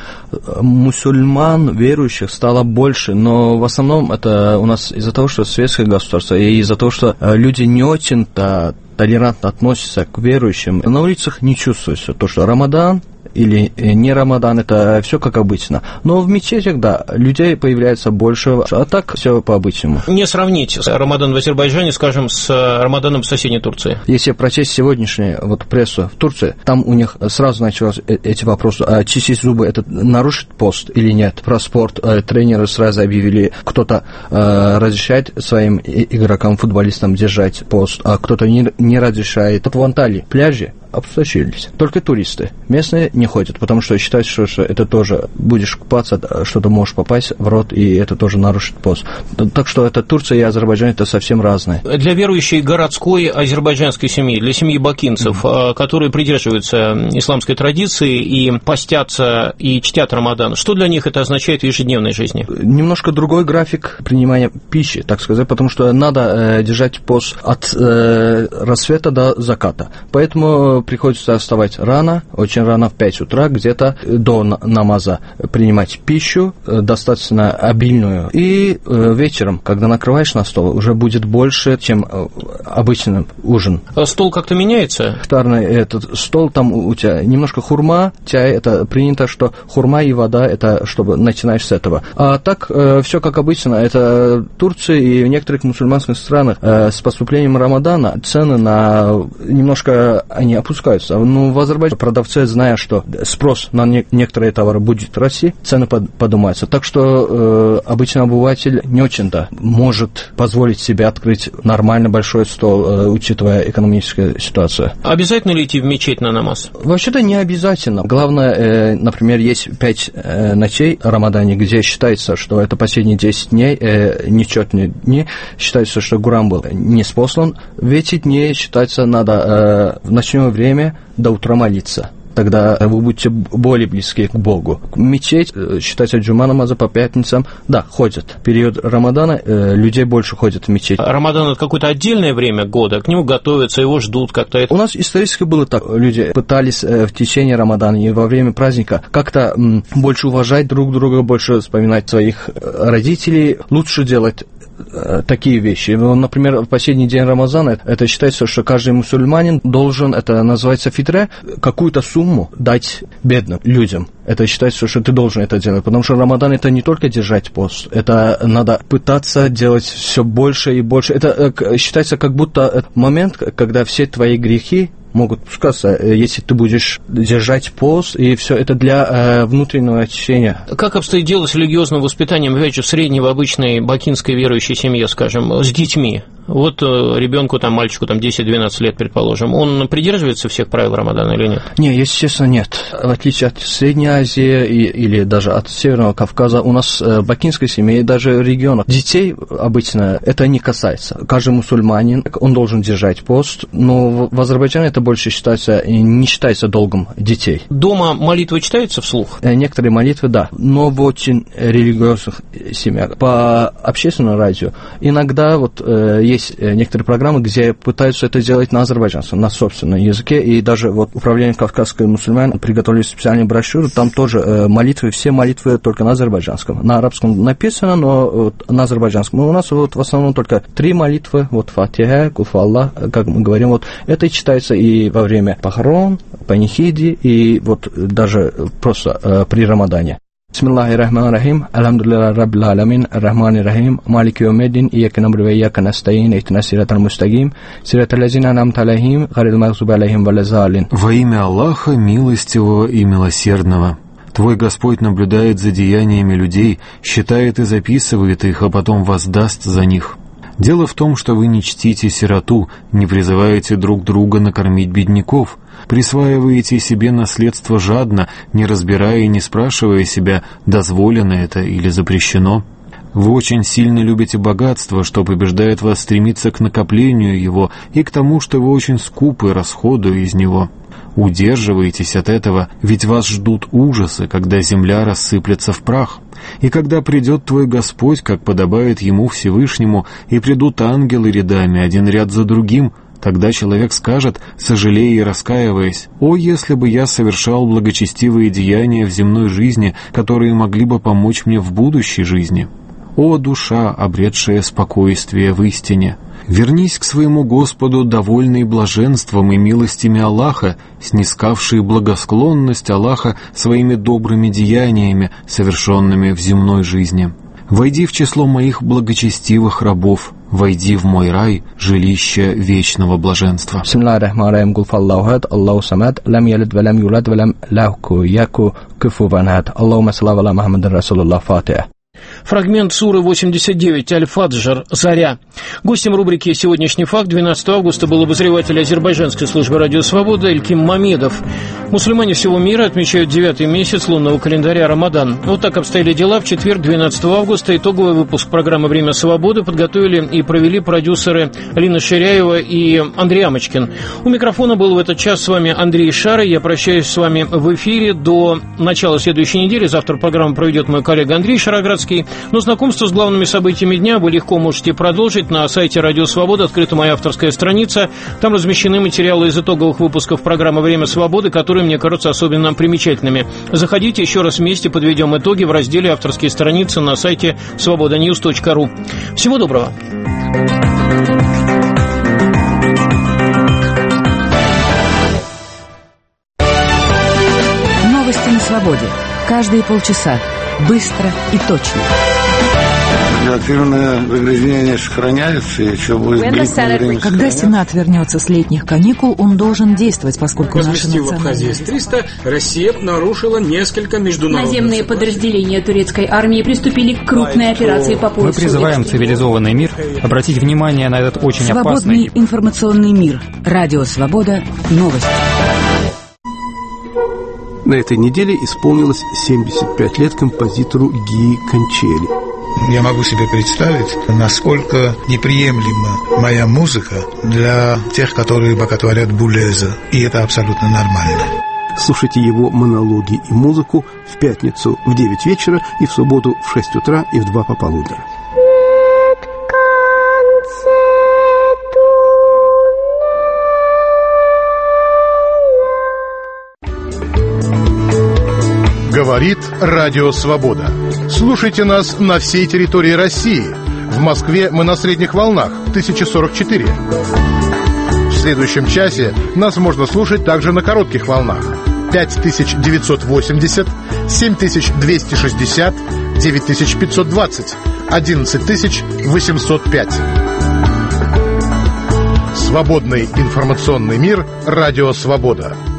мусульман, верующих, стало больше, но в основном это у нас из-за того, что светское государство, и из-за того, что люди не очень-то толерантно относятся к верующим. На улицах не чувствуется то, что Рамадан или не Рамадан, это все как обычно. Но в мечетях, да, людей появляется больше, а так все по-обычному. Не сравнить Рамадан в Азербайджане, скажем, с Рамаданом в соседней Турции. Если прочесть сегодняшнюю прессу в Турции, там у них сразу начались эти вопросы. А чистить зубы, это нарушит пост или нет? Про спорт тренеры сразу объявили, кто-то разрешает своим игрокам, футболистам держать пост, а кто-то не разрешает. Вот в Анталии пляжи опустошились. Только туристы. Местные не ходят, потому что считают, что это тоже будешь купаться, что-то можешь попасть в рот, и это тоже нарушит пост. Так что это Турция и Азербайджан, это совсем разные. Для верующей городской азербайджанской семьи, для семьи бакинцев, которые придерживаются исламской традиции и постятся и чтят Рамадан, что для них это означает в ежедневной жизни? Немножко другой график принимания пищи, так сказать, потому что надо держать пост от рассвета до заката. Поэтому приходится вставать рано, очень рано, в 5 утра, где-то до намаза принимать пищу, достаточно обильную. И вечером, когда накрываешь на стол, уже будет больше, чем обычный ужин. А стол как-то меняется? Iftarный этот стол, там у тебя немножко хурма, чай, это принято, что хурма и вода, это чтобы начинаешь с этого. А так, все как обычно, это Турция и в некоторых мусульманских странах с поступлением Рамадана цены на немножко они опускаются. Но в Азербайджане продавцы, зная, что спрос на некоторые товары будет расти, цены поднимаются. Так что обычный обыватель не очень-то может позволить себе открыть нормально большой стол, учитывая экономическую ситуацию. Обязательно ли идти в мечеть на намаз? Вообще-то не обязательно. Главное, например, есть 5 ночей в Рамадане, где считается, что это последние 10 дней, нечетные дни, считается, что Гуран был ниспослан. В эти дни, считается, надо в ночное время до утра молиться. Тогда вы будете более близки к Богу. Мечеть, считается, джума намаза по пятницам, да, ходят. В период Рамадана людей больше ходят в мечеть. Рамадан – это какое-то отдельное время года, к нему готовятся, его ждут как-то. У нас исторически было так. Люди пытались в течение Рамадана и во время праздника как-то больше уважать друг друга, больше вспоминать своих родителей, лучше делать такие вещи. Например, в последний день Рамазана это считается, что каждый мусульманин должен, это называется фитре, какую-то сумму дать бедным людям. Это считается, что ты должен это делать, потому что Рамадан это не только держать пост, это надо пытаться делать все больше и больше. Это считается как будто момент, когда все твои грехи могут пускаться, если ты будешь держать пост, и все это для внутреннего очищения. Как обстоит дело с религиозным воспитанием, опять же, в средней, в обычной бакинской верующей семье, скажем, с детьми? Вот ребенку, там, мальчику, там, 10-12 лет, предположим, он придерживается всех правил Рамадана или нет? Не, если честно, нет. В отличие от Средней Азии или даже от Северного Кавказа, у нас в бакинской семье, даже в регионах, детей обычно это не касается. Каждый мусульманин, он должен держать пост, но в Азербайджане это больше считается, не считается долгом детей. Дома молитвы читаются вслух? Некоторые молитвы, да, но в очень религиозных семьях. По общественному радио иногда вот есть некоторые программы, где пытаются это делать на азербайджанском, на собственном языке, и даже вот управление кавказской мусульман приготовили специальную брошюру, там тоже молитвы, все молитвы только на азербайджанском. На арабском написано, но вот на азербайджанском. У нас вот в основном только 3 молитвы, вот Фатиха, Куфаллах, как мы говорим, вот это читается и во время похорон, панихиди, и вот даже просто при Рамадане. Бисмиллахир-рахманир-рахим. Алхамдулиллахи раббил аламин. Ар-рахманир-рахим. Малики йаумиддин. Ияка набуду ва ияка настаин. Ихдинас сиратал мустаким. Сиратал лазина ан'амта алейхим. Гайрил магзуби алейхим валазалин. Во имя Аллаха, милостивого и милосердного. Твой Господь наблюдает за деяниями людей, считает и записывает их, а потом воздаст за них. Дело в том, что вы не чтите сироту, не призываете друг друга накормить бедняков, присваиваете себе наследство жадно, не разбирая и не спрашивая себя, дозволено это или запрещено. Вы очень сильно любите богатство, что побуждает вас стремиться к накоплению его и к тому, что вы очень скупы, расходуя из него. Удерживайтесь от этого, ведь вас ждут ужасы, когда земля рассыплется в прах. И когда придет твой Господь, как подобает Ему Всевышнему, и придут ангелы рядами, один ряд за другим, тогда человек скажет, сожалея и раскаиваясь: «О, если бы я совершал благочестивые деяния в земной жизни, которые могли бы помочь мне в будущей жизни! О, душа, обретшая спокойствие в истине! Вернись к своему Господу, довольный блаженством и милостями Аллаха, снискавший благосклонность Аллаха своими добрыми деяниями, совершенными в земной жизни. Войди в число моих благочестивых рабов, войди в мой рай, жилище вечного блаженства». Бисмиллахир-рахманир-рахим. Гулфаллаху ахад, Аллаху самад, лам ялид ва лам юлад ва лам лаху яку куфуан ахад. Аллахумма салли аля Мухаммадин расулуллах. Фатиха. Фрагмент суры 89 «Аль-Фаджр. Заря». Гостем рубрики «Сегодняшний факт» 12 августа был обозреватель азербайджанской службы «Радио Свобода» Эльким Мамедов. Мусульмане всего мира отмечают 9-й месяц лунного календаря Рамадан. Вот так обстояли дела в четверг, 12 августа. Итоговый выпуск программы «Время свободы» подготовили и провели продюсеры Лина Ширяева и Андрей Амочкин. У микрофона был в этот час с вами Андрей Шары. Я прощаюсь с вами в эфире до начала следующей недели. Завтра программу проведет мой коллега Андрей Шароградский. Но знакомство с главными событиями дня вы легко можете продолжить на сайте «Радио Свобода». Открыта моя авторская страница. Там размещены материалы из итоговых выпусков программы «Время свободы», которые мне кажутся особенно примечательными. Заходите, еще раз вместе подведем итоги в разделе «Авторские страницы» на сайте svobodanews.ru. Всего доброго. Новости на свободе. Каждые полчаса. Быстро и точно. Радиоактивное загрязнение сохраняется, и еще будет длительное время. Когда Сенат вернется с летних каникул, он должен действовать, поскольку разместив в Абхазии С-300, Россия нарушила несколько международных Наземные подразделения турецкой армии приступили к крупной операции по поиску. Мы призываем цивилизованный мир обратить внимание на этот очень свободный опасный... информационный мир. Радио Свобода. Новости. На этой неделе исполнилось 75 лет композитору Гии Кончели. Я могу себе представить, насколько неприемлема моя музыка для тех, которые боготворят Булеза. И это абсолютно нормально. Слушайте его монологи и музыку в пятницу в 9 вечера и в субботу в 6 утра и в 2 пополудни. Говорит Радио Свобода. Слушайте нас на всей территории России. В Москве мы на средних волнах 1044. В следующем часе нас можно слушать также на коротких волнах 5980, 7260, 9520, 11805. Свободный информационный мир. Радио Свобода.